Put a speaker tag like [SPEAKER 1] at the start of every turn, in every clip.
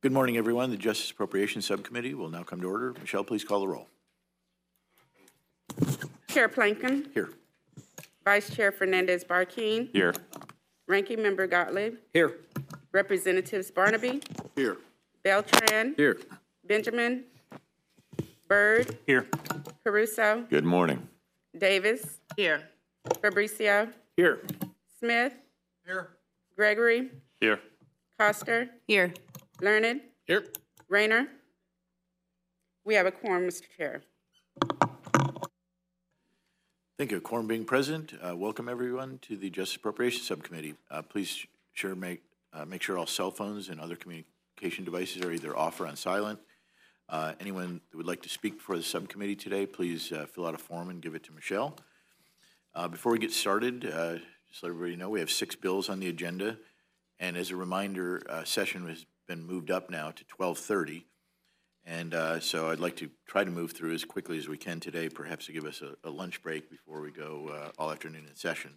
[SPEAKER 1] Good morning, everyone. The Justice Appropriations Subcommittee will now come to order. Michelle, please call the roll.
[SPEAKER 2] Chair Plankin.
[SPEAKER 1] Here.
[SPEAKER 2] Vice Chair Fernandez-Barkeen.
[SPEAKER 3] Here.
[SPEAKER 2] Ranking Member Gottlieb.
[SPEAKER 3] Here.
[SPEAKER 2] Representatives Barnaby.
[SPEAKER 1] Here.
[SPEAKER 2] Beltran.
[SPEAKER 3] Here.
[SPEAKER 2] Benjamin. Byrd.
[SPEAKER 3] Here.
[SPEAKER 2] Caruso.
[SPEAKER 3] Good morning.
[SPEAKER 2] Davis. Here. Fabricio.
[SPEAKER 3] Here.
[SPEAKER 2] Smith.
[SPEAKER 3] Here.
[SPEAKER 2] Gregory.
[SPEAKER 3] Here.
[SPEAKER 2] Coster.
[SPEAKER 4] Here.
[SPEAKER 2] Learned.
[SPEAKER 3] Here.
[SPEAKER 2] Rayner. We have a quorum, Mr. Chair.
[SPEAKER 1] Thank you. Quorum being present, welcome everyone to the Justice Appropriations Subcommittee. Please make sure all cell phones and other communication devices are either off or on silent. Anyone that would like to speak before the subcommittee today, please fill out a form and give it to Michelle. Before we get started, just let everybody know we have 6 bills on the agenda, and as a reminder, session has been moved up now to 12:30, and so I'd like to try to move through as quickly as we can today, perhaps to give us a lunch break before we go all afternoon in session.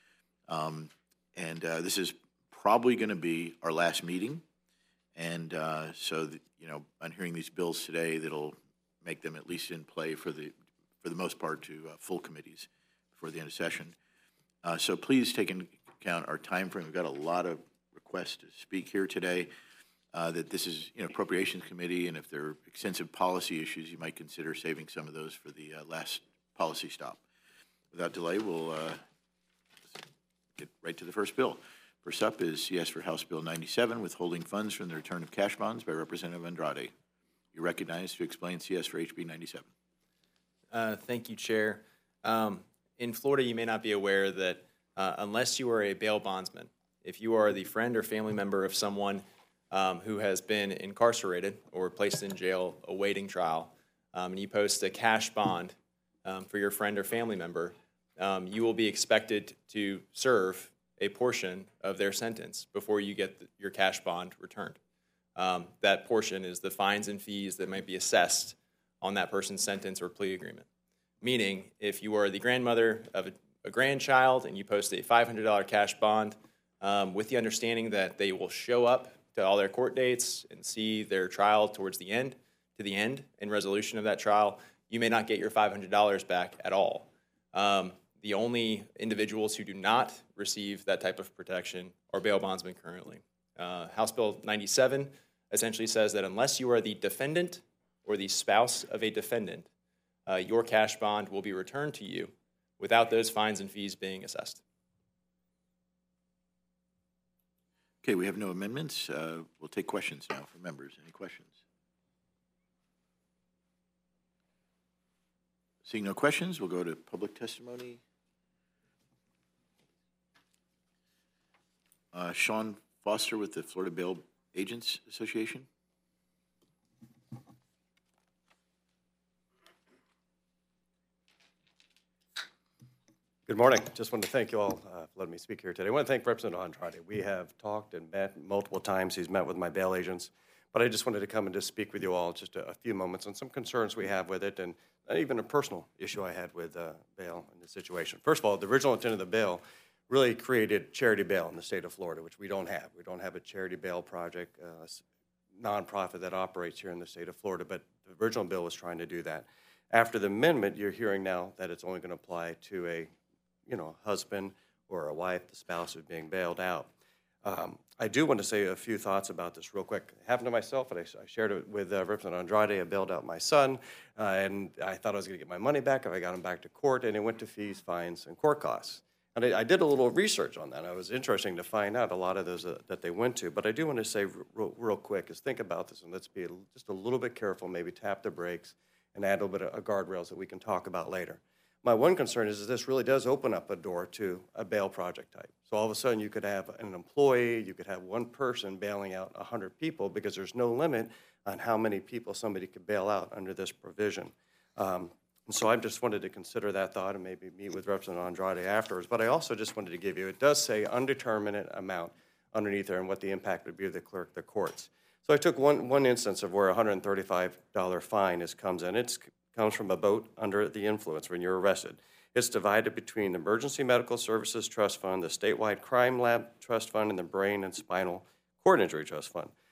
[SPEAKER 1] This is probably going to be our last meeting, and so on hearing these bills today, that'll make them at least in play for the most part to full committees before the end of session. So please take into account our time frame. We've got a lot of requests to speak here today. That this is Appropriations Committee, and if there are extensive policy issues, you might consider saving some of those for the last policy stop. Without delay, we'll get right to the first bill. First up is CS for House Bill 97, withholding funds from the return of cash bonds, by Representative Andrade. You're recognized to explain CS for HB 97.
[SPEAKER 5] Thank you, Chair. In Florida, you may not be aware that unless you are a bail bondsman, if you are the friend or family member of someone who has been incarcerated or placed in jail awaiting trial, and you post a cash bond for your friend or family member, you will be expected to serve a portion of their sentence before you get your cash bond returned. That portion is the fines and fees that might be assessed on that person's sentence or plea agreement. Meaning, if you are the grandmother of a grandchild and you post a $500 cash bond with the understanding that they will show up to all their court dates and see their trial towards the end, and resolution of that trial, you may not get your $500 back at all. The only individuals who do not receive that type of protection are bail bondsmen currently. House Bill 97 essentially says that unless you are the defendant or the spouse of a defendant, your cash bond will be returned to you without those fines and fees being assessed.
[SPEAKER 1] Okay, we have no amendments. We'll take questions now from members. Any questions? Seeing no questions, we'll go to public testimony. Sean Foster with the Florida Bail Agents Association.
[SPEAKER 6] Good morning. Just wanted to thank you all for letting me speak here today. I want to thank Representative Andrade. We have talked and met multiple times. He's met with my bail agents. But I just wanted to come and just speak with you all just a few moments on some concerns we have with it, and even a personal issue I had with bail in this situation. First of all, the original intent of the bill really created charity bail in the state of Florida, which we don't have. We don't have a charity bail project, nonprofit that operates here in the state of Florida, but the original bill was trying to do that. After the amendment, you're hearing now that it's only going to apply to a husband or a wife, the spouse who's being bailed out. I do want to say a few thoughts about this real quick. It happened to myself, and I shared it with Representative Andrade. I bailed out my son, and I thought I was going to get my money back if I got him back to court, and it went to fees, fines, and court costs. And I did a little research on that. It was interesting to find out a lot of those that they went to. But I do want to say real quick is think about this, and let's be just a little bit careful, maybe tap the brakes, and add a little bit of guardrails that we can talk about later. My one concern is that this really does open up a door to a bail project type. So all of a sudden you could have an employee, you could have one person bailing out 100 people because there's no limit on how many people somebody could bail out under this provision. And so I just wanted to consider that thought and maybe meet with Representative Andrade afterwards. But I also just wanted to give you, it does say undeterminate amount underneath there and what the impact would be of the courts. So I took one instance of where a $135 fine comes in. It comes from a boat under the influence when you're arrested. It's divided between the Emergency Medical Services Trust Fund, the Statewide Crime Lab Trust Fund, and the Brain and Spinal Cord Injury Trust Fund.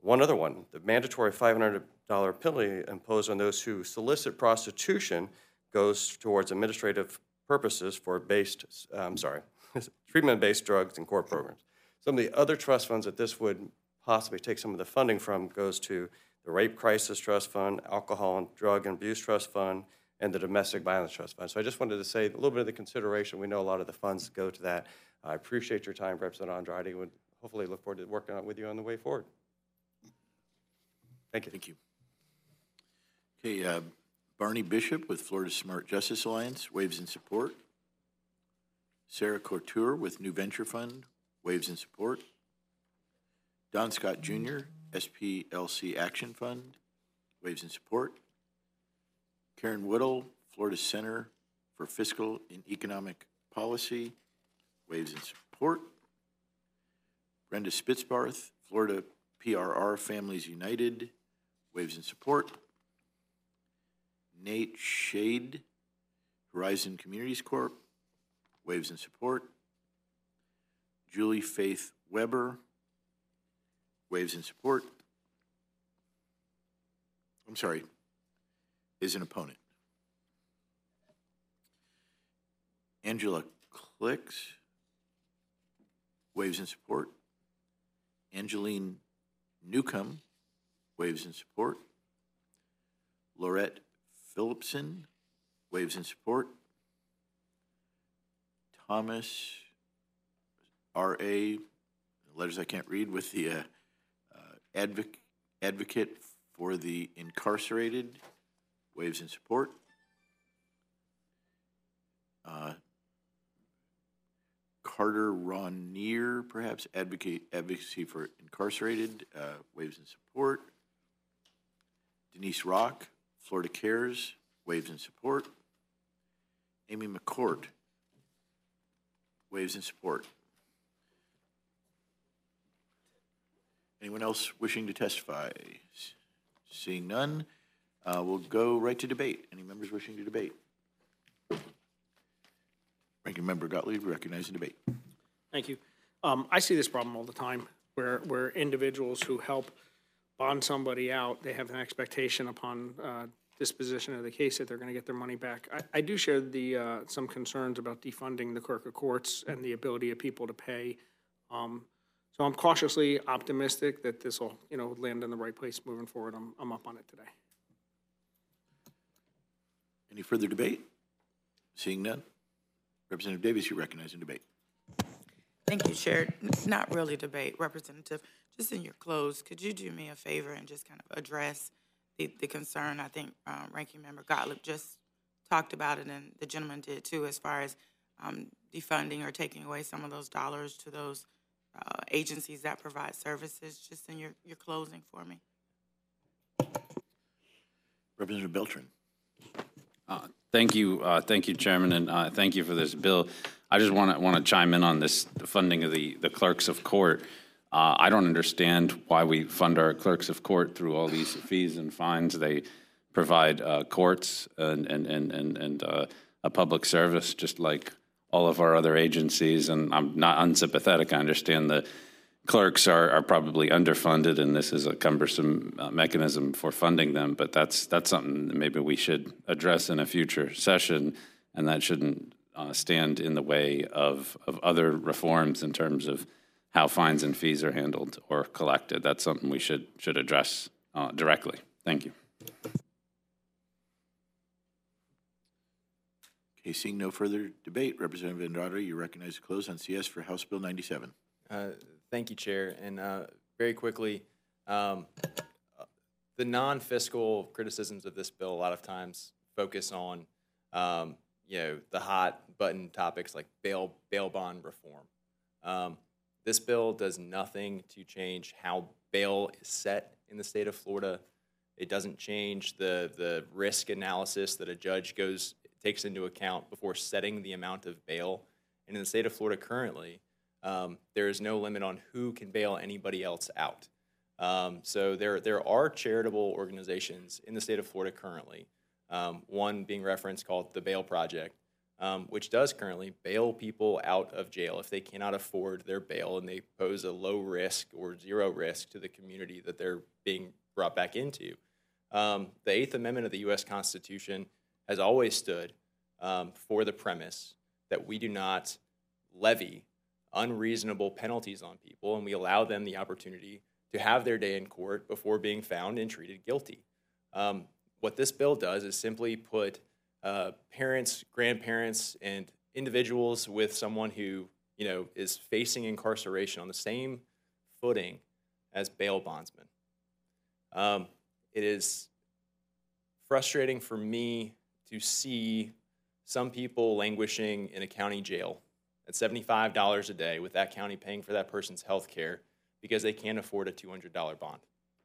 [SPEAKER 6] One other one, the mandatory $500 penalty imposed on those who solicit prostitution goes towards administrative purposes for treatment-based drugs and court programs. Some of the other trust funds that this would possibly take some of the funding from goes to the Rape Crisis Trust Fund, Alcohol and Drug and Abuse Trust Fund, and the Domestic Violence Trust Fund. So I just wanted to say a little bit of the consideration. We know a lot of the funds go to that. I appreciate your time, Representative Andrade. Would hopefully look forward to working with you on the way forward. Thank you.
[SPEAKER 1] Thank you. Okay, Barney Bishop with Florida Smart Justice Alliance, waves in support. Sarah Couture with New Venture Fund, waves in support. Don Scott Jr., SPLC Action Fund, waves in support. Karen Whittle, Florida Center for Fiscal and Economic Policy, waves in support. Brenda Spitzbarth, Florida PRR Families United, waves in support. Nate Shade, Horizon Communities Corp., waves in support. Julie Faith Weber, waves in support. I'm sorry, is an opponent. Angela Clicks, waves in support. Angeline Newcomb, waves in support. Laurette Phillipson, waves in support. Thomas R.A., letters I can't read, with the advocate for the incarcerated, waves in support. Carter Ronnier, perhaps, advocacy for incarcerated, waves in support. Denise Rock, Florida Cares, waves in support. Amy McCourt, waves in support. Anyone else wishing to testify? Seeing none, we'll go right to debate. Any members wishing to debate? Ranking Member Gottlieb, recognizing debate.
[SPEAKER 3] Thank you. I see this problem all the time where individuals who help bond somebody out, they have an expectation upon disposition of the case that they're going to get their money back. I do share some concerns about defunding the clerk of courts and the ability of people to pay. So I'm cautiously optimistic that this will, land in the right place moving forward. I'm up on it today.
[SPEAKER 1] Any further debate? Seeing none. Representative Davis, you recognize in debate.
[SPEAKER 4] Thank you, Chair. Not really debate, Representative. Just in your close, could you do me a favor and just kind of address the concern? I think Ranking Member Gottlieb just talked about it, and the gentleman did too, as far as defunding or taking away some of those dollars to those agencies that provide services. Just in your closing for me.
[SPEAKER 1] Representative Beltran.
[SPEAKER 7] Thank you, Chairman, and thank you for this bill. I just want to chime in on this, the funding of the clerks of court. I don't understand why we fund our clerks of court through all these fees and fines. They provide courts and a public service, just like all of our other agencies. And I'm not unsympathetic. I understand the clerks are probably underfunded, and this is a cumbersome mechanism for funding them. But that's something that maybe we should address in a future session, and that shouldn't stand in the way of other reforms in terms of how fines and fees are handled or collected. That's something we should address directly. Thank you.
[SPEAKER 1] Okay, seeing no further debate, Representative Andrade, you recognize to close on CS for House Bill 97.
[SPEAKER 5] Thank you, Chair. And very quickly, the non-fiscal criticisms of this bill a lot of times focus on, the hot button topics like bail bond reform. This bill does nothing to change how bail is set in the state of Florida. It doesn't change the risk analysis that a judge takes into account before setting the amount of bail. And in the state of Florida currently, there is no limit on who can bail anybody else out. So there are charitable organizations in the state of Florida currently, one being referenced called the Bail Project, which does currently bail people out of jail if they cannot afford their bail and they pose a low risk or zero risk to the community that they're being brought back into. The Eighth Amendment of the U.S. Constitution has always stood for the premise that we do not levy unreasonable penalties on people, and we allow them the opportunity to have their day in court before being found and treated guilty. What this bill does is simply put parents, grandparents, and individuals with someone who is facing incarceration on the same footing as bail bondsmen. It is frustrating for me to see some people languishing in a county jail at $75 a day with that county paying for that person's health care because they can't afford a $200 bond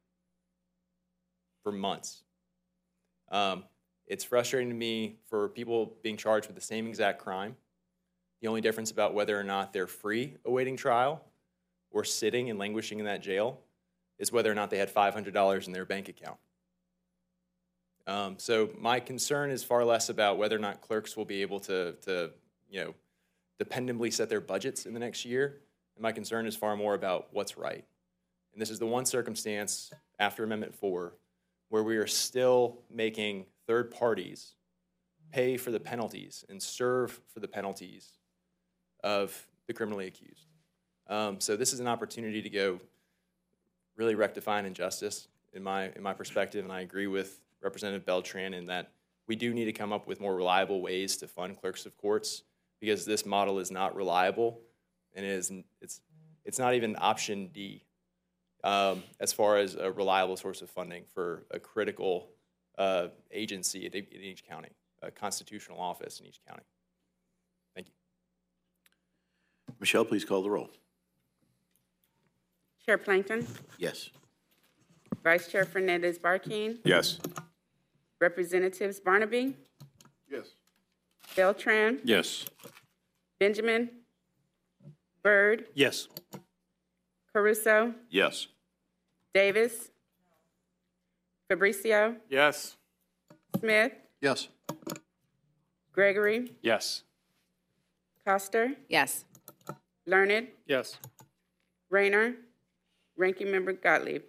[SPEAKER 5] for months. It's frustrating to me for people being charged with the same exact crime. The only difference about whether or not they're free awaiting trial or sitting and languishing in that jail is whether or not they had $500 in their bank account. So my concern is far less about whether or not clerks will be able to dependably set their budgets in the next year. And my concern is far more about what's right. And this is the one circumstance after Amendment 4 where we are still making third parties pay for the penalties and serve for the penalties of the criminally accused. So this is an opportunity to go really rectify an injustice in my perspective, and I agree with Representative Beltran in that we do need to come up with more reliable ways to fund clerks of courts because this model is not reliable, and it's not even option D as far as a reliable source of funding for a critical agency in each county, a constitutional office in each county. Thank you.
[SPEAKER 1] Michelle, please call the roll.
[SPEAKER 2] Chair Plankton,
[SPEAKER 1] Yes.
[SPEAKER 2] Vice Chair Fernandez-Barkeen,
[SPEAKER 8] Yes.
[SPEAKER 2] Representatives Barnaby,
[SPEAKER 8] Yes.
[SPEAKER 2] Beltran,
[SPEAKER 7] Yes.
[SPEAKER 2] Benjamin, Byrd,
[SPEAKER 8] Yes.
[SPEAKER 2] Caruso,
[SPEAKER 8] Yes.
[SPEAKER 2] Davis, Fabricio,
[SPEAKER 8] Yes.
[SPEAKER 2] Smith,
[SPEAKER 8] Yes.
[SPEAKER 2] Gregory,
[SPEAKER 8] Yes.
[SPEAKER 2] Coster,
[SPEAKER 9] Yes.
[SPEAKER 2] Learned,
[SPEAKER 8] Yes.
[SPEAKER 2] Rayner, Ranking Member Gottlieb.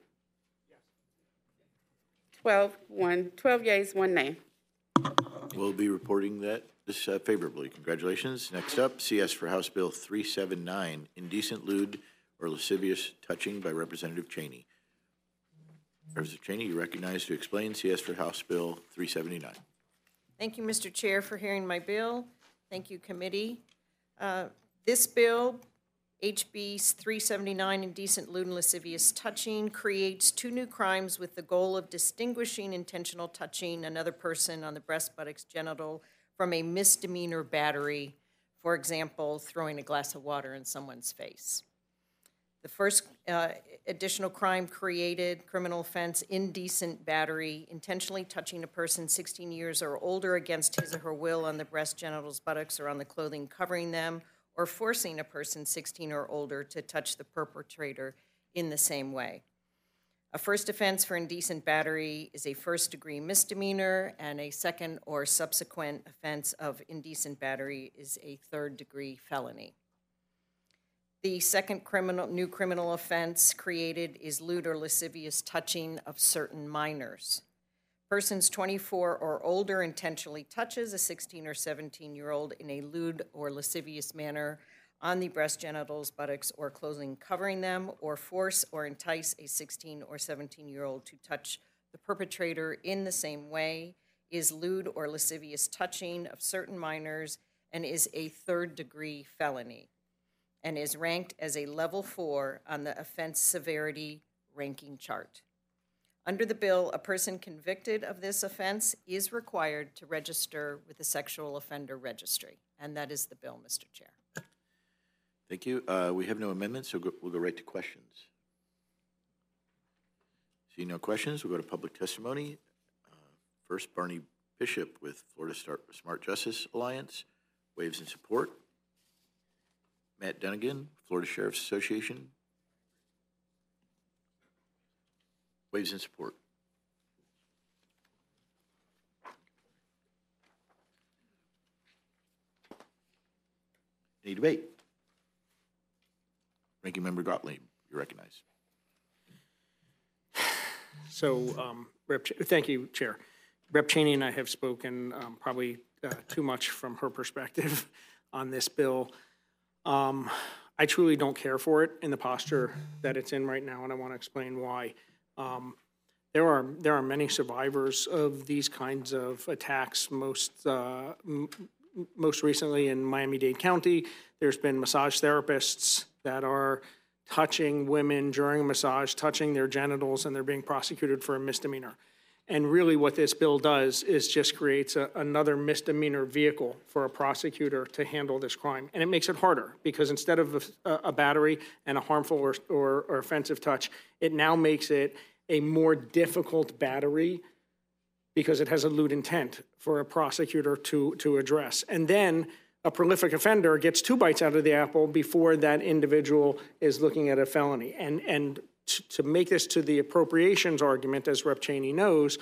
[SPEAKER 2] 12 yeas, 1 nay.
[SPEAKER 1] We'll be reporting this favorably. Congratulations. Next up, CS for House Bill 379, indecent, lewd, or lascivious touching by Representative Cheney. Representative Cheney, you recognized to explain CS for House Bill 379.
[SPEAKER 10] Thank you, Mr. Chair, for hearing my bill. Thank you, committee. This bill, HB 379, indecent, lewd, and lascivious touching, creates 2 new crimes with the goal of distinguishing intentional touching another person on the breast, buttocks, genital from a misdemeanor battery, for example, throwing a glass of water in someone's face. The first additional crime created, criminal offense, indecent battery, intentionally touching a person 16 years or older against his or her will on the breast, genitals, buttocks, or on the clothing covering them, or forcing a person 16 or older to touch the perpetrator in the same way. A first offense for indecent battery is a first-degree misdemeanor, and a second or subsequent offense of indecent battery is a third-degree felony. The second new criminal offense created is lewd or lascivious touching of certain minors. Persons 24 or older intentionally touches a 16 or 17-year-old in a lewd or lascivious manner on the breast, genitals, buttocks, or clothing covering them, or force or entice a 16 or 17-year-old to touch the perpetrator in the same way, is lewd or lascivious touching of certain minors, and is a third-degree felony, and is ranked as a level 4 on the offense severity ranking chart. Under the bill, a person convicted of this offense is required to register with the Sexual Offender Registry, and that is the bill, Mr. Chair.
[SPEAKER 1] Thank you. We have no amendments, so we'll go right to questions. See no questions, we'll go to public testimony. First, Barney Bishop with Florida Smart Justice Alliance, waves in support. Matt Dunnigan, Florida Sheriff's Association, waves in support. debate. Ranking Member Gottlieb, you're recognized.
[SPEAKER 3] So, thank you, Chair. Rep. Cheney and I have spoken probably too much from her perspective on this bill. I truly don't care for it in the posture that it's in right now, and I want to explain why. There are many survivors of these kinds of attacks. Most recently in Miami-Dade County, there's been massage therapists that are touching women during massage, touching their genitals, and they're being prosecuted for a misdemeanor. And really what this bill does is just creates another misdemeanor vehicle for a prosecutor to handle this crime. And it makes it harder because instead of a battery and a harmful or offensive touch, it now makes it a more difficult battery because it has a lewd intent for a prosecutor to address. And then a prolific offender gets 2 bites out of the apple before that individual is looking at a felony. And to make this to the appropriations argument, as Rep. Cheney knows,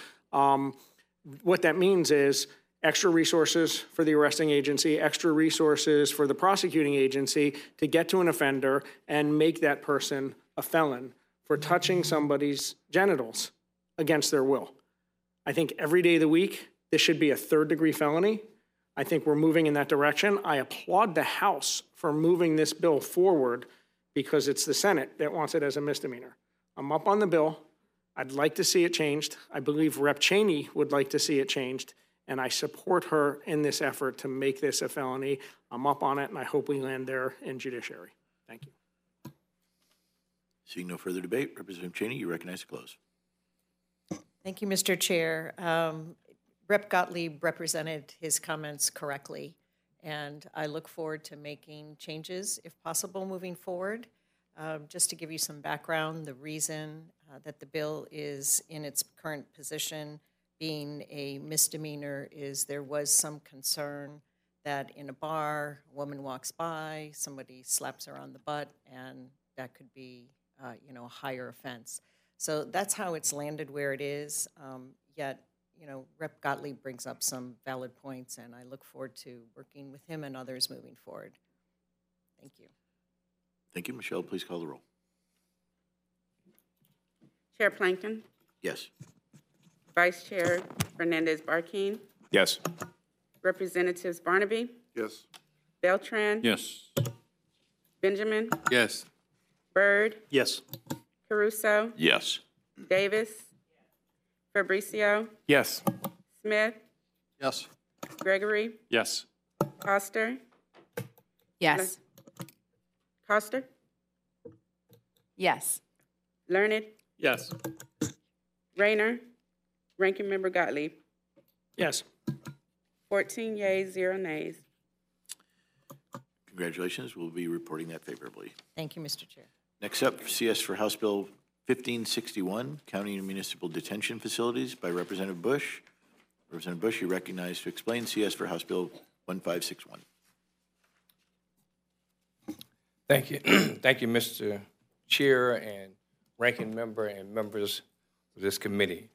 [SPEAKER 3] what that means is extra resources for the arresting agency, extra resources for the prosecuting agency to get to an offender and make that person a felon for touching somebody's genitals against their will. I think every day of the week, this should be a 3rd-degree felony. I think we're moving in that direction. I applaud the House for moving this bill forward because it's the Senate that wants it as a misdemeanor. I'm up on the bill. I'd like to see it changed. I believe Rep. Cheney would like to see it changed, and I support her in this effort to make this a felony. I'm up on it, and I hope we land there in judiciary. Thank you.
[SPEAKER 1] Seeing no further debate, Representative Cheney, you recognize to close.
[SPEAKER 10] Thank you, Mr. Chair. Rep. Gottlieb represented his comments correctly, and I look forward to making changes, if possible, moving forward. Just to give you some background, the reason that the bill is in its current position being a misdemeanor is there was some concern that in a bar, a woman walks by, somebody slaps her on the butt, and that could be a higher offense. So that's how it's landed where it is, yet Rep. Gottlieb brings up some valid points, and I look forward to working with him and others moving forward. Thank you.
[SPEAKER 1] Thank you. Michelle, please call the roll.
[SPEAKER 2] Chair Plankton,
[SPEAKER 1] Yes.
[SPEAKER 2] Vice Chair Fernandez-Barquin,
[SPEAKER 8] Yes.
[SPEAKER 2] Representatives Barnaby,
[SPEAKER 8] Yes.
[SPEAKER 2] Beltran,
[SPEAKER 7] Yes.
[SPEAKER 2] Benjamin,
[SPEAKER 8] Yes.
[SPEAKER 2] Byrd,
[SPEAKER 8] Yes.
[SPEAKER 2] Caruso,
[SPEAKER 7] Yes.
[SPEAKER 2] Davis, Fabricio,
[SPEAKER 8] Yes.
[SPEAKER 2] Smith,
[SPEAKER 8] Yes.
[SPEAKER 2] Gregory,
[SPEAKER 8] Yes.
[SPEAKER 2] Coster,
[SPEAKER 9] Yes.
[SPEAKER 2] Coster,
[SPEAKER 9] Yes.
[SPEAKER 2] Learned,
[SPEAKER 8] Yes.
[SPEAKER 2] Rayner, Ranking Member Gottlieb.
[SPEAKER 3] Yes.
[SPEAKER 2] 14 yeas, 0 nays.
[SPEAKER 1] Congratulations. We'll be reporting that favorably.
[SPEAKER 10] Thank you, Mr. Chair.
[SPEAKER 1] Next up, CS for House Bill 1561, County and Municipal Detention Facilities by Representative Bush. Representative Bush, you're recognized to explain CS for House Bill 1561.
[SPEAKER 11] Thank you. Thank you, Mr. Chair and Ranking Member and members of this committee.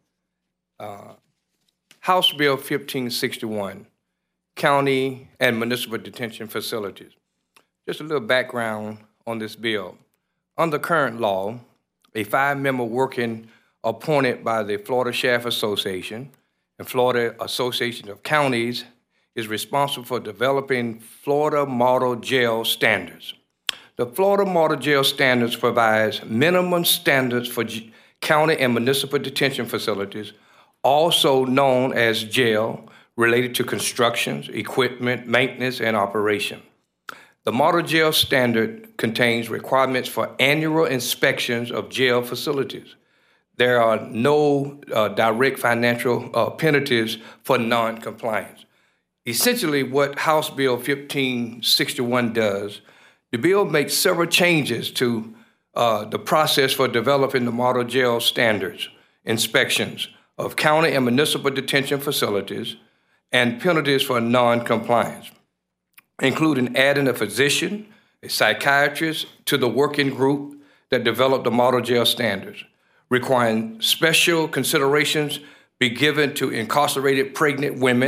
[SPEAKER 11] House Bill 1561, County and Municipal Detention Facilities. Just a little background on this bill. Under current law, a 5-member working appointed by the Florida Sheriff Association and Florida Association of Counties is responsible for developing Florida Model Jail Standards. The Florida Model Jail Standards provides minimum standards for county and municipal detention facilities, also known as jail, related to constructions, equipment, maintenance, and operation. The Model Jail Standard contains requirements for annual inspections of jail facilities. There are no direct financial penalties for non-compliance. Essentially, what House Bill 1561 does, the bill makes several changes to the process for developing the Model Jail Standards, inspections of county and municipal detention facilities, and penalties for non-compliance, including adding a physician, a psychiatrist to the working group that developed the Model Jail Standards, requiring special considerations be given to incarcerated pregnant women,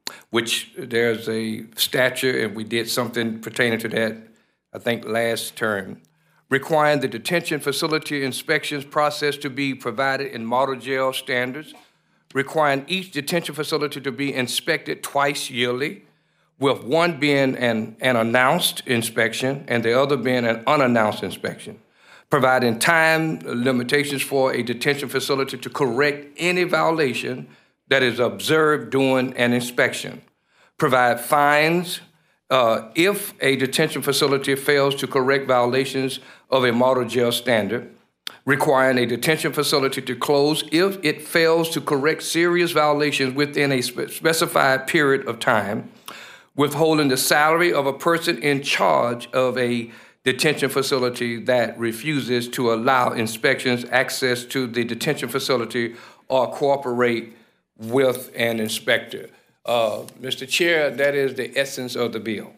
[SPEAKER 11] which there's a statute, and we did something pertaining to that, I think, last term, requiring the detention facility inspections process to be provided in model jail standards, requiring each detention facility to be inspected twice yearly, with one being an announced inspection and the other being an unannounced inspection, providing time limitations for a detention facility to correct any violation that is observed during an inspection, provide fines if a detention facility fails to correct violations of a model jail standard, requiring a detention facility to close if it fails to correct serious violations within a specified period of time, withholding the salary of a person in charge of a detention facility that refuses to allow inspections, access to the detention facility, or cooperate with an inspector. Mr. Chair, that is the essence of the bill.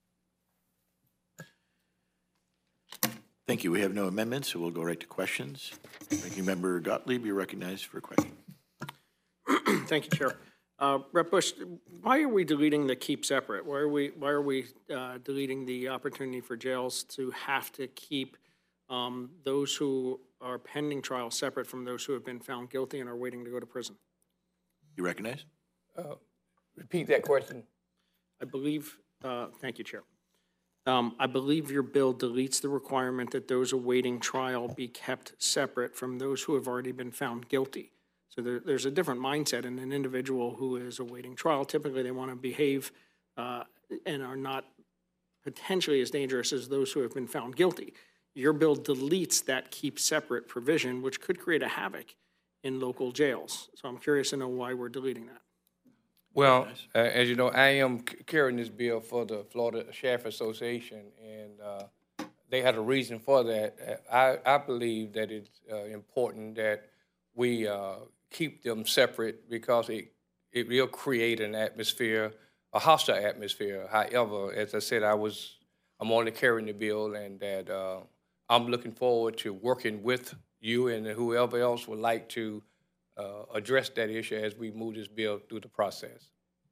[SPEAKER 1] Thank you. We have no amendments, so we'll go right to questions. Ranking Member Gottlieb, you're recognized for a question.
[SPEAKER 3] Thank you, Chair. Rep. Bush, why are we deleting the keep separate? Why are we deleting the opportunity for jails to have to keep those who are pending trial separate from those who have been found guilty and are waiting to go to prison?
[SPEAKER 1] You recognize?
[SPEAKER 11] Repeat that question.
[SPEAKER 3] I believe, thank you, Chair. I believe your bill deletes the requirement that those awaiting trial be kept separate from those who have already been found guilty. So there's a different mindset in an individual who is awaiting trial. Typically, they want to behave and are not potentially as dangerous as those who have been found guilty. Your bill deletes that keep separate provision, which could create a havoc in local jails. So I'm curious to know why we're deleting that.
[SPEAKER 11] Well, as you know, I am carrying this bill for the Florida Sheriff Association, and they had a reason for that. I believe that it's important that we keep them separate because it will create an atmosphere, a hostile atmosphere. However, as I said, I'm only carrying the bill, and that I'm looking forward to working with you and whoever else would like to address that issue as we move this bill through the process.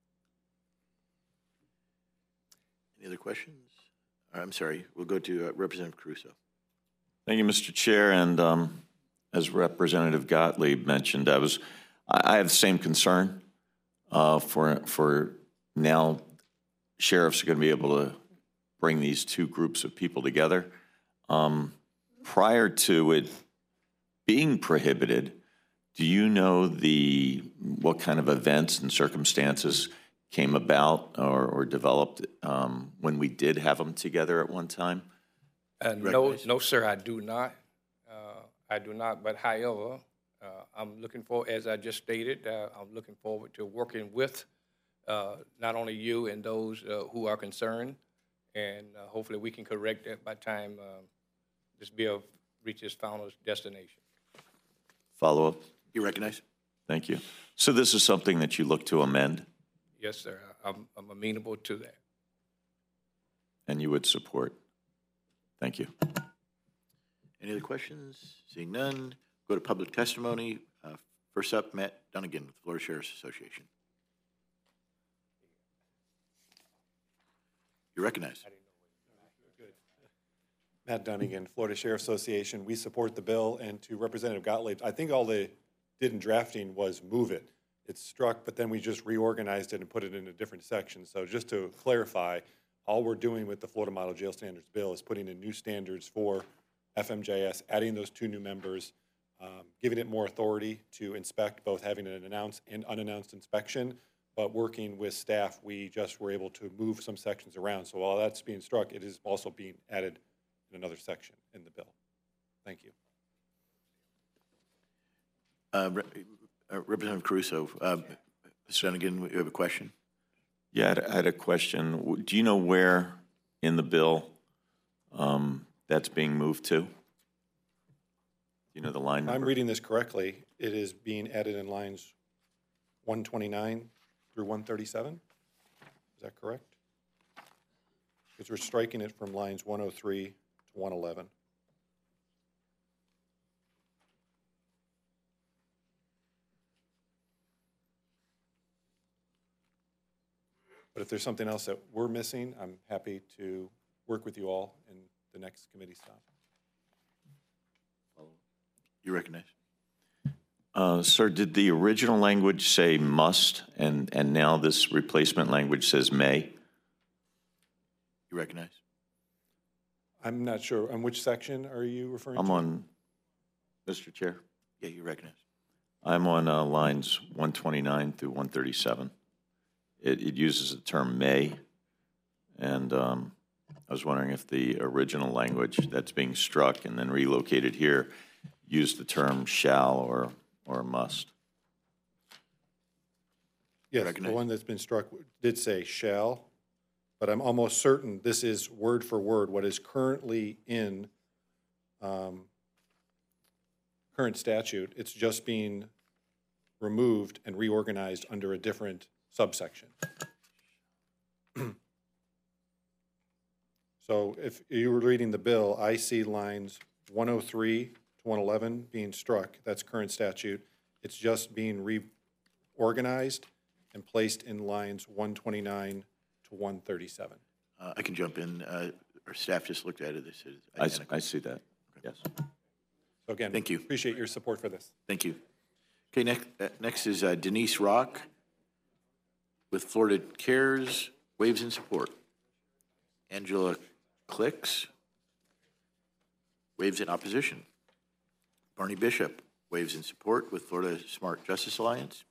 [SPEAKER 1] Any other questions? I'm sorry, we'll go to Representative Caruso.
[SPEAKER 8] Thank you, Mr. Chair. And as Representative Gottlieb mentioned, I have the same concern for now. Sheriffs are going to be able to bring these two groups of people together. Prior to it being prohibited, do you know what kind of events and circumstances came about or developed when we did have them together at one time?
[SPEAKER 11] No, sir, I do not. I do not. But however, I'm looking for, as I just stated, I'm looking forward to working with not only you and those who are concerned, and hopefully we can correct that by the time this bill reaches final destination.
[SPEAKER 8] Follow up?
[SPEAKER 1] You recognize?
[SPEAKER 8] Thank you. So this is something that you look to amend?
[SPEAKER 11] Yes, sir. I'm amenable to that.
[SPEAKER 8] And you would support? Thank you.
[SPEAKER 1] Any other questions? Seeing none, go to public testimony. First up, Matt Dunnigan with the Florida Sheriff's Association. You're recognized.
[SPEAKER 12] Matt Dunnigan, Florida Sheriff's Association. We support the bill, and to Representative Gottlieb, I think all they did in drafting was move it. It's struck, but then we just reorganized it and put it in a different section. So just to clarify, all we're doing with the Florida Model Jail Standards bill is putting in new standards for FMJS, adding those two new members, giving it more authority to inspect, both having an announced and unannounced inspection, but working with staff, we just were able to move some sections around. So while that's being struck, it is also being added in another section in the bill. Thank you.
[SPEAKER 1] Representative Caruso, Mr. Dunnigan, you have a question?
[SPEAKER 8] Yeah, I had a question. Do you know where in the bill that's being moved to? You know the line number?
[SPEAKER 12] I'm reading this correctly. It is being added in lines 129 through 137. Is that correct? Because we're striking it from lines 103 to 111. But if there's something else that we're missing, I'm happy to work with you all in the next committee stop.
[SPEAKER 1] You recognize?
[SPEAKER 8] Sir, did the original language say must, and now this replacement language says may?
[SPEAKER 1] You recognize?
[SPEAKER 12] I'm not sure, on which section are you referring to?
[SPEAKER 8] I'm on, Mr. Chair,
[SPEAKER 1] Yeah, you recognize.
[SPEAKER 8] I'm on lines 129 through 137. It uses the term may, and I was wondering if the original language that's being struck and then relocated here used the term shall or must.
[SPEAKER 12] Yes, the
[SPEAKER 1] Recognize.
[SPEAKER 12] one that's been struck did say shall, but I'm almost certain this is word for word what is currently in current statute. It's just being removed and reorganized under a different subsection. So if you were reading the bill, I see lines 103 to 111 being struck. That's current statute. It's just being reorganized and placed in lines 129 to 137.
[SPEAKER 1] I can jump in. Our staff just looked at it. They said it's
[SPEAKER 8] I
[SPEAKER 1] identical.
[SPEAKER 8] see that, yes.
[SPEAKER 12] So again,
[SPEAKER 1] Thank you.
[SPEAKER 12] Appreciate your support for this.
[SPEAKER 1] Thank you. Okay, next is Denise Rock with Florida Cares, Waves in Support. Angela Clicks, Waves in Opposition. Barney Bishop, Waves in Support with Florida Smart Justice Alliance.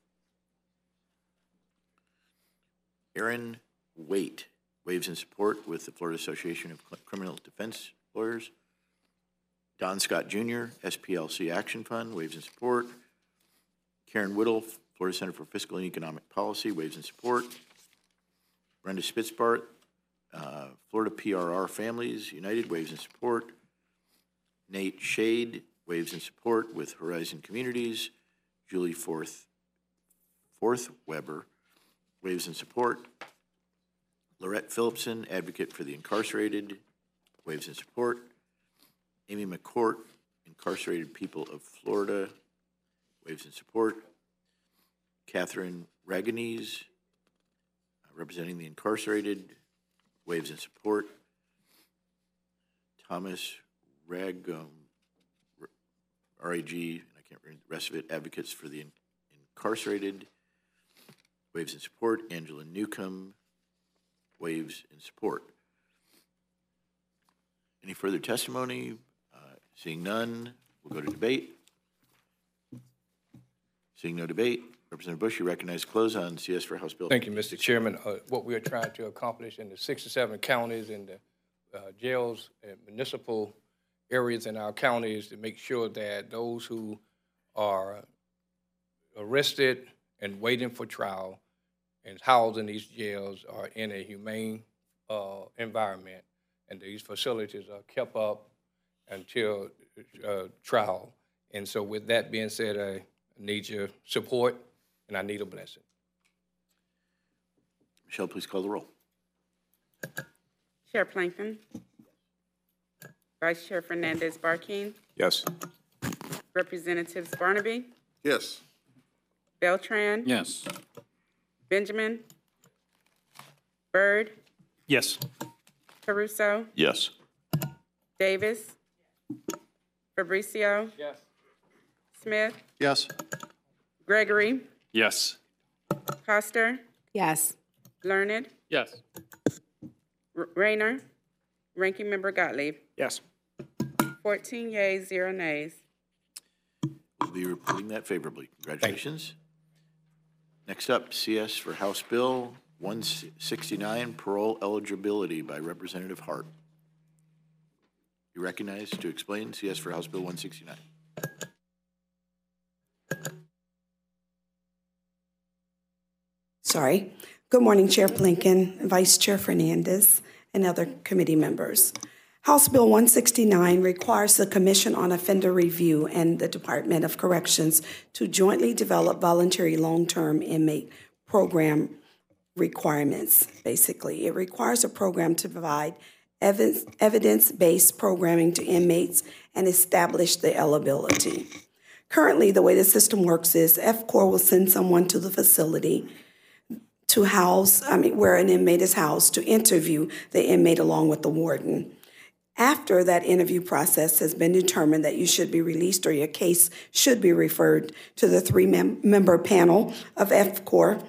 [SPEAKER 1] Aaron Waite, Waves in Support with the Florida Association of Criminal Defense Lawyers. Don Scott Jr., SPLC Action Fund, Waves in Support. Karen Whittle, Florida Center for Fiscal and Economic Policy, Waves in Support. Brenda Spitzbart, Florida PRR Families United, Waves in Support. Nate Shade, Waves in Support with Horizon Communities. Julie Weber, Waves in Support. Lorette Phillipson, Advocate for the Incarcerated, Waves in Support. Amy McCourt, Incarcerated People of Florida, Waves in Support. Catherine Raganese, representing the incarcerated, Waves in Support. Thomas RAG, RAG, I can't read the rest of it, Advocates for the Incarcerated, Waves in Support. Angela Newcomb, Waves in Support. Any further testimony? Seeing none, we'll go to debate. Seeing no debate, Representative Bush, you recognize close on CS for House Bill.
[SPEAKER 11] Thank you, Mr. Chairman. What we are trying to accomplish in the 67 counties and the jails and municipal areas in our county is to make sure that those who are arrested and waiting for trial and housed in these jails are in a humane environment, and these facilities are kept up until trial. And so with that being said, I need your support and I need a blessing.
[SPEAKER 1] Michelle, please call the roll.
[SPEAKER 2] Chair Plankton. Vice Chair Fernandez Barkeen.
[SPEAKER 13] Yes.
[SPEAKER 2] Representatives Barnaby,
[SPEAKER 13] Yes.
[SPEAKER 2] Beltran,
[SPEAKER 7] Yes.
[SPEAKER 2] Benjamin, Byrd,
[SPEAKER 3] Yes.
[SPEAKER 2] Caruso,
[SPEAKER 8] Yes.
[SPEAKER 2] Davis, Fabricio,
[SPEAKER 3] Yes.
[SPEAKER 2] Smith,
[SPEAKER 13] Yes.
[SPEAKER 2] Gregory,
[SPEAKER 13] Yes.
[SPEAKER 2] Coster,
[SPEAKER 9] Yes.
[SPEAKER 2] Learned,
[SPEAKER 3] Yes.
[SPEAKER 2] Rayner, Ranking Member Gottlieb.
[SPEAKER 3] Yes.
[SPEAKER 2] 14 yeas, 0 nays.
[SPEAKER 1] We'll be reporting that favorably. Congratulations. Next up, CS for House Bill 169, Parole Eligibility by Representative Hart. You recognize to explain CS for House Bill 169.
[SPEAKER 14] Sorry. Good morning, Chair Blinken, Vice Chair Fernandez, and other committee members. House Bill 169 requires the Commission on Offender Review and the Department of Corrections to jointly develop voluntary long-term inmate program requirements, basically. It requires a program to provide evidence-based programming to inmates and establish the eligibility. Currently, the way the system works is FCOR will send someone to the facility to where an inmate is housed, to interview the inmate along with the warden. After that interview process has been determined that you should be released or your case should be referred to the three-member panel of FCOR,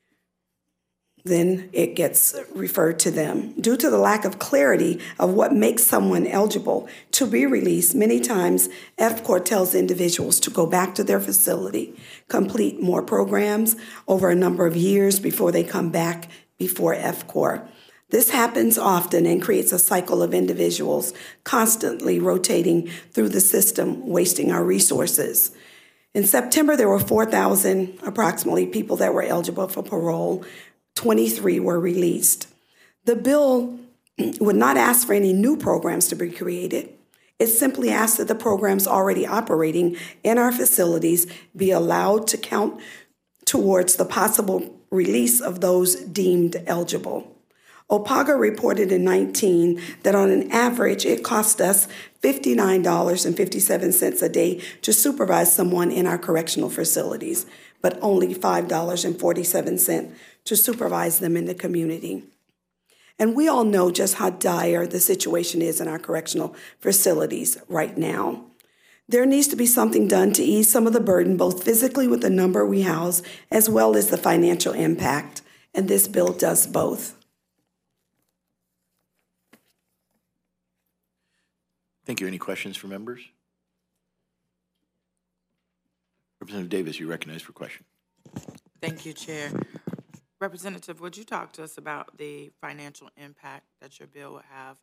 [SPEAKER 14] then it gets referred to them. Due to the lack of clarity of what makes someone eligible to be released, many times FCOR tells individuals to go back to their facility, complete more programs over a number of years before they come back before FCOR. This happens often and creates a cycle of individuals constantly rotating through the system, wasting our resources. In September, there were 4,000 approximately people that were eligible for parole. 23 were released. The bill would not ask for any new programs to be created. It simply asks that the programs already operating in our facilities be allowed to count towards the possible release of those deemed eligible. OPAGA reported in 19 that on an average, it cost us $59.57 a day to supervise someone in our correctional facilities, but only $5.47 to supervise them in the community. And we all know just how dire the situation is in our correctional facilities right now. There needs to be something done to ease some of the burden, both physically with the number we house, as well as the financial impact. And this bill does both.
[SPEAKER 1] Thank you. Any questions for members? Representative Davis, you recognized for question.
[SPEAKER 4] Thank you, Chair. Representative, would you talk to us about the financial impact that your bill would have?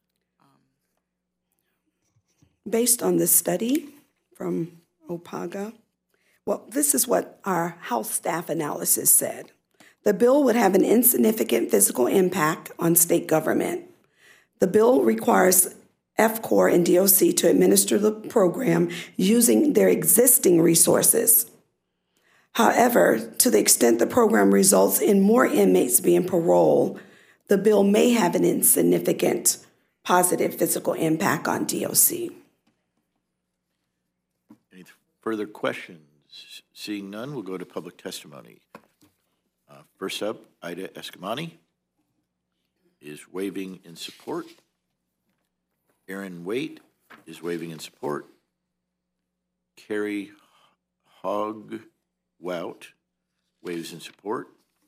[SPEAKER 14] Based on the study from OPAGA, well, this is what our House staff analysis said. The bill would have an insignificant physical impact on state government. The bill requires FCOR and DOC to administer the program using their existing resources. However, to the extent the program results in more inmates being paroled, the bill may have an insignificant positive physical impact on DOC.
[SPEAKER 1] Any further questions? Seeing none, we'll go to public testimony. First up, Ida Escamani is waiving in support. Aaron Waite is waiving in support. Carrie Hogg-Wout waives in support.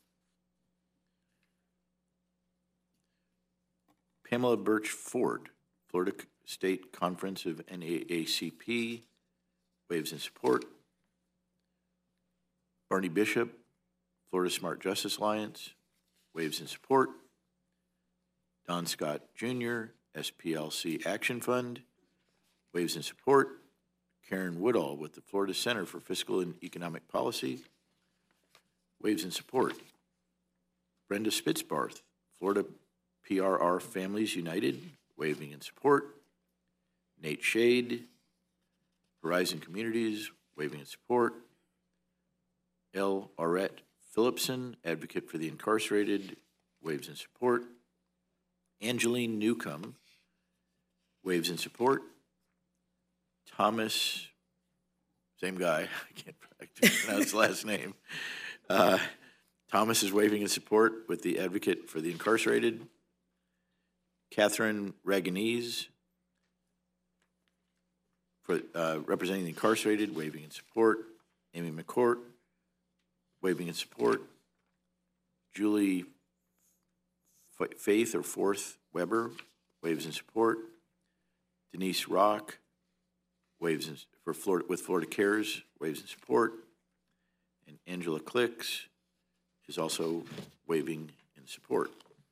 [SPEAKER 1] Pamela Birch Ford, Florida State Conference of NAACP, waives in support. Barney Bishop, Florida Smart Justice Alliance, waives in support. Don Scott Jr., SPLC Action Fund, waives in support. Karen Woodall with the Florida Center for Fiscal and Economic Policy, waives in support. Brenda Spitzbarth, Florida PRR Families United, waving in support. Nate Shade, Horizon Communities, waving in support. L. Arette Phillipson, Advocate for the Incarcerated, waves in support. Angeline Newcomb, waves in support. Thomas, same guy, I can't pronounce his last name. Thomas is waving in support with the Advocate for the Incarcerated. Catherine Raganese, for representing the incarcerated, waving in support. Amy McCourt, waving in support. Julie Faith or Forth Weber, waves in support. Denise Rock, waves in, for Florida, with Florida Cares, waves in support. And Angela Clicks is also waving in support.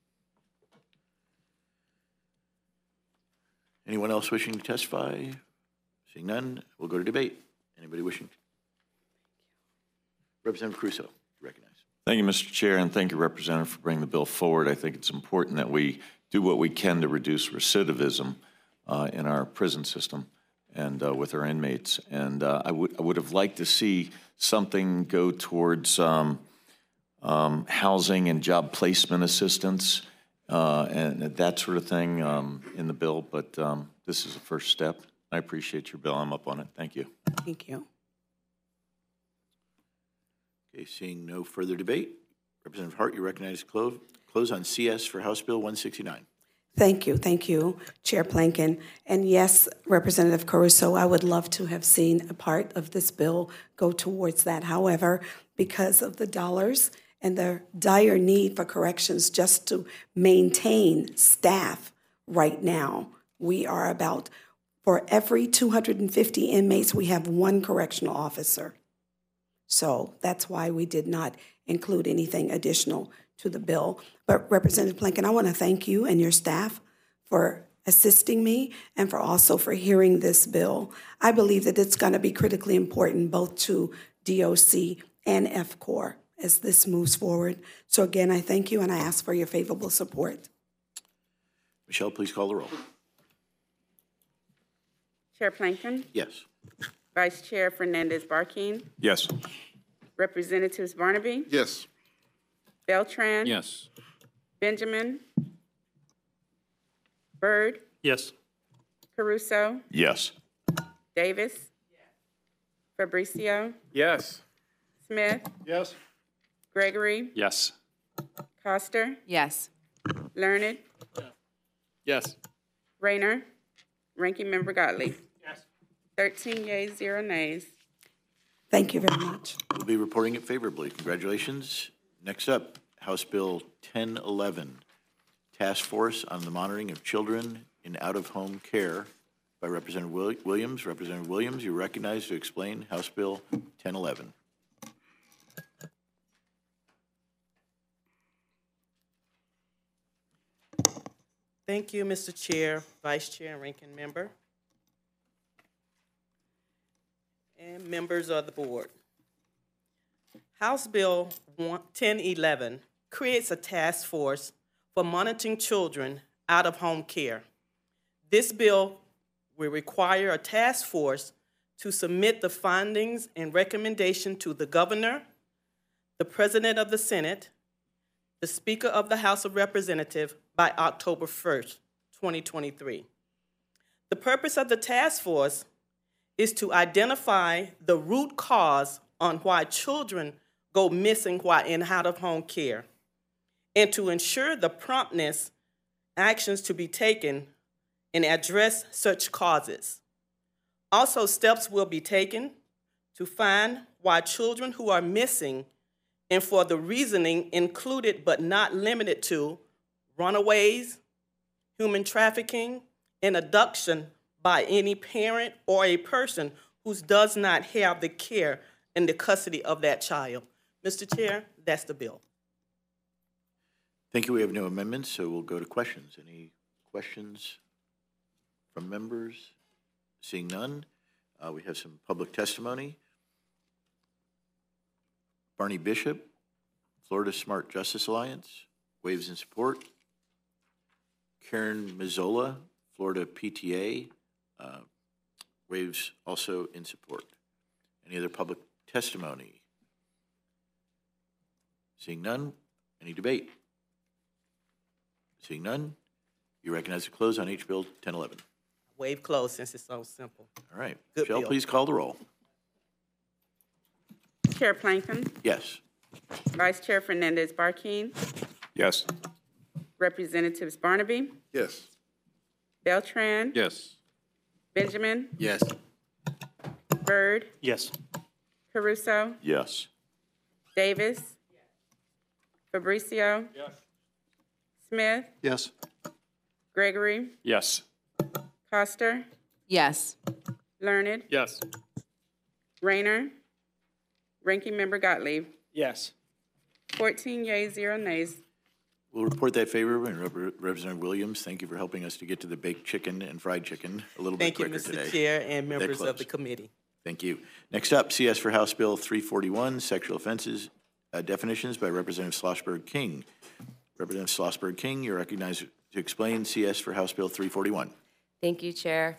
[SPEAKER 1] Anyone else wishing to testify? Seeing none, we'll go to debate. Anybody wishing? Representative Crusoe, recognized.
[SPEAKER 8] Thank you, Mr. Chair, and thank you, Representative, for bringing the bill forward. I think it's important that we do what we can to reduce recidivism in our prison system and with our inmates. And I would have liked to see something go towards housing and job placement assistance and that sort of thing in the bill, but this is a first step. I appreciate your bill. I'm up on it. Thank you.
[SPEAKER 14] Thank you.
[SPEAKER 1] Okay, seeing no further debate, Representative Hart, you recognize to close on CS for House Bill 169.
[SPEAKER 14] Thank you, Chair Plankin. And yes, Representative Caruso, I would love to have seen a part of this bill go towards that. However, because of the dollars and the dire need for corrections just to maintain staff right now, we are about, for every 250 inmates, we have one correctional officer. So that's why we did not include anything additional to the bill. But Representative Plankin, I want to thank you and your staff for assisting me and for also for hearing this bill. I believe that it's going to be critically important both to DOC and FCOR as this moves forward. So again, I thank you and I ask for your favorable support.
[SPEAKER 1] Michelle, please call the roll.
[SPEAKER 2] Chair Plankton,
[SPEAKER 1] Yes.
[SPEAKER 2] Vice Chair Fernandez-Barkeen,
[SPEAKER 7] Yes.
[SPEAKER 2] Representatives Barnaby,
[SPEAKER 13] Yes.
[SPEAKER 2] Beltran,
[SPEAKER 7] Yes.
[SPEAKER 2] Benjamin, Byrd,
[SPEAKER 3] Yes.
[SPEAKER 2] Caruso,
[SPEAKER 8] Yes.
[SPEAKER 2] Davis, Fabricio,
[SPEAKER 13] Yes.
[SPEAKER 2] Smith,
[SPEAKER 13] Yes.
[SPEAKER 2] Gregory,
[SPEAKER 7] Yes.
[SPEAKER 2] Coster,
[SPEAKER 9] Yes.
[SPEAKER 2] Learned,
[SPEAKER 13] Yes.
[SPEAKER 2] Rayner, Ranking Member Gottlieb. 13 yeas, 0 nays.
[SPEAKER 14] Thank you very much.
[SPEAKER 1] We'll be reporting it favorably. Congratulations. Next up, House Bill 1011, Task Force on the Monitoring of Children in Out-of-Home Care by Representative Williams. Representative Williams, you're recognized to explain House Bill 1011.
[SPEAKER 15] Thank you, Mr. Chair, Vice Chair, and Ranking Member, and members of the board. House Bill 1011 creates a task force for monitoring children out of home care. This bill will require a task force to submit the findings and recommendation to the governor, the president of the Senate, the Speaker of the House of Representatives by October 1st, 2023. The purpose of the task force is to identify the root cause on why children go missing while in out-of-home care, and to ensure the promptness actions to be taken and address such causes. Also, steps will be taken to find why children who are missing and for the reasoning included but not limited to runaways, human trafficking, and abduction by any parent or a person who does not have the care and the custody of that child. Mr. Chair, that's the bill.
[SPEAKER 1] Thank you. We have no amendments, so we'll go to questions. Any questions from members? Seeing none, we have some public testimony. Barney Bishop, Florida Smart Justice Alliance, waves in support. Karen Mazzola, Florida PTA, waves also in support. Any other public testimony? Seeing none, any debate? Seeing none, you recognize the close on H. Bill 1011.
[SPEAKER 15] Wave close since it's so simple.
[SPEAKER 1] All right.
[SPEAKER 15] Good
[SPEAKER 1] Michelle,
[SPEAKER 15] bill.
[SPEAKER 1] please call the roll.
[SPEAKER 2] Chair Plankton,
[SPEAKER 1] Yes.
[SPEAKER 2] Vice Chair Fernandez-Barkeen,
[SPEAKER 7] Yes.
[SPEAKER 2] Representatives Barnaby,
[SPEAKER 13] Yes.
[SPEAKER 2] Beltran,
[SPEAKER 7] Yes.
[SPEAKER 2] Benjamin,
[SPEAKER 13] Yes.
[SPEAKER 2] Byrd,
[SPEAKER 3] Yes.
[SPEAKER 2] Caruso,
[SPEAKER 8] Yes.
[SPEAKER 2] Davis, Fabricio, Smith,
[SPEAKER 13] Yes.
[SPEAKER 2] Gregory,
[SPEAKER 7] Yes.
[SPEAKER 2] Coster,
[SPEAKER 9] Yes.
[SPEAKER 2] Learned,
[SPEAKER 3] Yes.
[SPEAKER 2] Rayner, Ranking Member Gottlieb.
[SPEAKER 3] Yes.
[SPEAKER 2] 14 yeas, 0 nays.
[SPEAKER 1] We'll report that favorably. And Representative Williams, thank you for helping us to get to the baked chicken and fried chicken a little bit
[SPEAKER 15] Thank you,
[SPEAKER 1] quicker
[SPEAKER 15] Mr.
[SPEAKER 1] today.
[SPEAKER 15] Chair and
[SPEAKER 1] That
[SPEAKER 15] members of
[SPEAKER 1] close.
[SPEAKER 15] the committee.
[SPEAKER 1] Thank you. Next up, CS for House Bill 341, Sexual Offenses Definitions by Representative Schlossberg King. Representative Schlossberg King, you're recognized to explain CS for House Bill 341.
[SPEAKER 16] Thank you, Chair.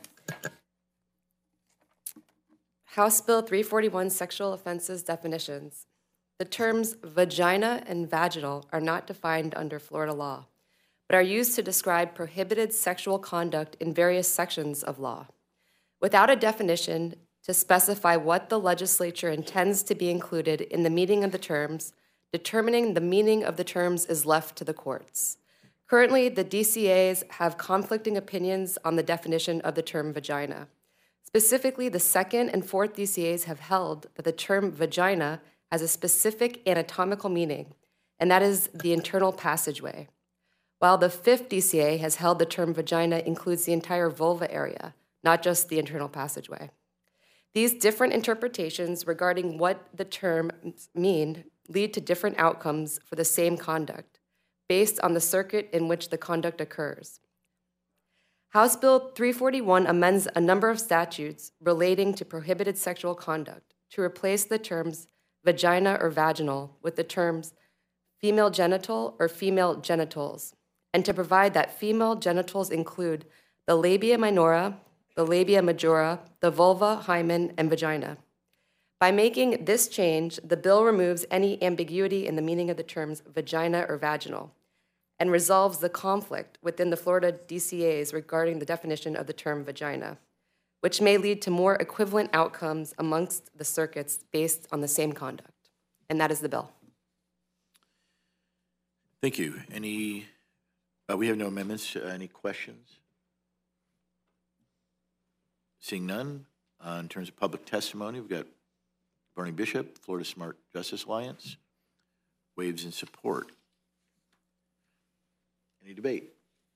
[SPEAKER 16] House Bill 341, Sexual Offenses Definitions. The terms vagina and vaginal are not defined under Florida law, but are used to describe prohibited sexual conduct in various sections of law. Without a definition to specify what the legislature intends to be included in the meaning of the terms, Determining the meaning of the terms is left to the courts. Currently, the DCAs have conflicting opinions on the definition of the term vagina. Specifically, the 2nd and 4th DCAs have held that the term vagina has a specific anatomical meaning, and that is the internal passageway, while the 5th DCA has held the term vagina includes the entire vulva area, not just the internal passageway. These different interpretations regarding what the terms mean lead to different outcomes for the same conduct, based on the circuit in which the conduct occurs. House Bill 341 amends a number of statutes relating to prohibited sexual conduct to replace the terms vagina or vaginal with the terms female genital or female genitals, and to provide that female genitals include the labia minora, the labia majora, the vulva, hymen, and vagina. By making this change, the bill removes any ambiguity in the meaning of the terms vagina or vaginal and resolves the conflict within the Florida DCAs regarding the definition of the term vagina, which may lead to more equivalent outcomes amongst the circuits based on the same conduct. And that is the bill.
[SPEAKER 1] Thank you. We have no amendments. Any questions? Seeing none, in terms of public testimony, we've got Bernie Bishop, Florida Smart Justice Alliance, waves in support. Any debate?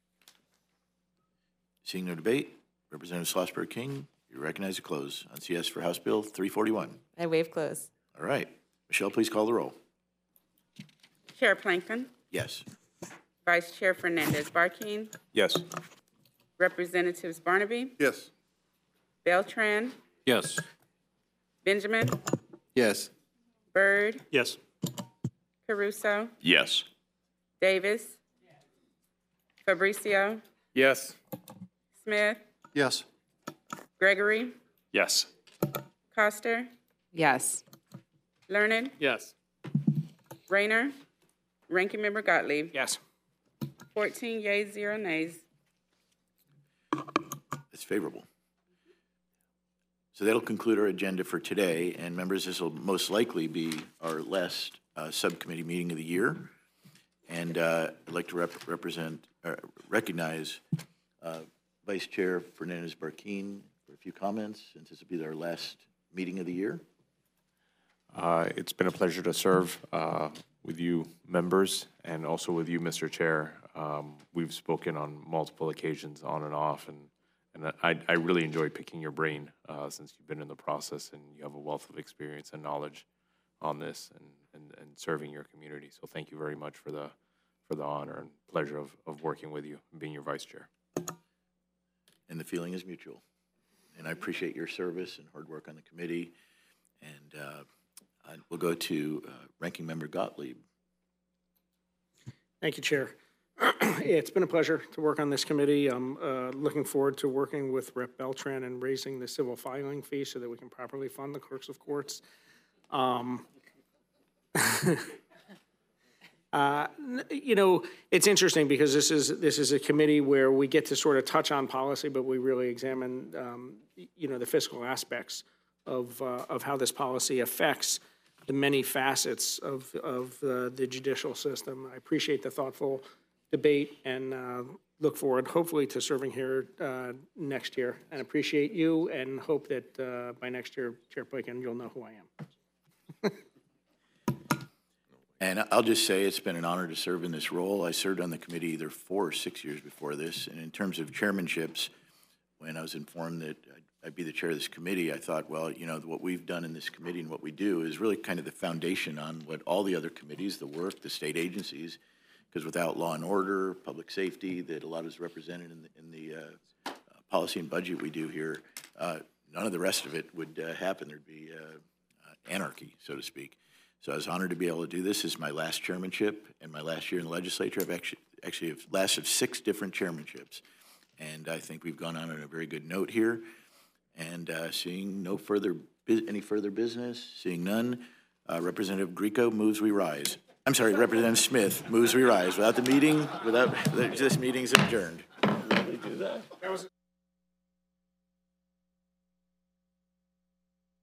[SPEAKER 1] Seeing no debate, Representative Schlossberg King, you recognize to close on CS for House Bill 341.
[SPEAKER 16] I waive close.
[SPEAKER 1] All right. Michelle, please call the roll.
[SPEAKER 2] Chair Plankton,
[SPEAKER 1] Yes.
[SPEAKER 2] Vice Chair Fernandez-Barkeen,
[SPEAKER 12] Yes.
[SPEAKER 2] Representatives Barnaby,
[SPEAKER 12] Yes.
[SPEAKER 2] Beltran,
[SPEAKER 7] Yes.
[SPEAKER 2] Benjamin,
[SPEAKER 13] Yes.
[SPEAKER 2] Byrd,
[SPEAKER 3] Yes.
[SPEAKER 2] Caruso,
[SPEAKER 8] Yes.
[SPEAKER 2] Davis, Fabricio,
[SPEAKER 13] Yes.
[SPEAKER 2] Smith,
[SPEAKER 12] Yes.
[SPEAKER 2] Gregory,
[SPEAKER 8] Yes.
[SPEAKER 2] Coster,
[SPEAKER 9] Yes.
[SPEAKER 2] Learned,
[SPEAKER 13] Yes.
[SPEAKER 2] Rayner, Ranking Member Gottlieb.
[SPEAKER 3] Yes.
[SPEAKER 2] 14 yeas, 0 nays.
[SPEAKER 1] That's favorable. So that'll conclude our agenda for today, and members, this will most likely be our last subcommittee meeting of the year. And I'd like to recognize Vice Chair Fernandez-Barkeen for a few comments, since this will be our last meeting of the year.
[SPEAKER 17] It's been a pleasure to serve with you members and also with you, Mr. Chair. We've spoken on multiple occasions on and off, and I really enjoyed picking your brain since you've been in the process and you have a wealth of experience and knowledge on this and serving your community. So thank you very much for the honor and pleasure of working with you and being your vice chair.
[SPEAKER 1] And the feeling is mutual. And I appreciate your service and hard work on the committee. And we'll go to Ranking Member Gottlieb.
[SPEAKER 3] Thank you, Chair. It's been a pleasure to work on this committee. I'm looking forward to working with Rep. Beltran and raising the civil filing fee so that we can properly fund the clerks of courts. You know, it's interesting because this is a committee where we get to sort of touch on policy, but we really examine, you know, the fiscal aspects of how this policy affects the many facets of the judicial system. I appreciate the thoughtful debate and look forward, hopefully, to serving here next year. And appreciate you and hope that by next year, Chair Plankton, you'll know who I am.
[SPEAKER 1] And I'll just say it's been an honor to serve in this role. I served on the committee either 4 or 6 years before this. And in terms of chairmanships, when I was informed that I'd be the chair of this committee, I thought, well, you know, what we've done in this committee and what we do is really kind of the foundation on what all the other committees, the work, the state agencies, because without law and order, public safety, that a lot is represented in the policy and budget we do here, none of the rest of it would happen. There'd be anarchy, so to speak. So I was honored to be able to do this. This is my last chairmanship and my last year in the legislature. I've actually have lasted 6 different chairmanships. And I think we've gone on a very good note here. And seeing no any further business, seeing none, Representative Grieco moves we rise. I'm sorry, Representative Smith moves we rise. This meeting's adjourned.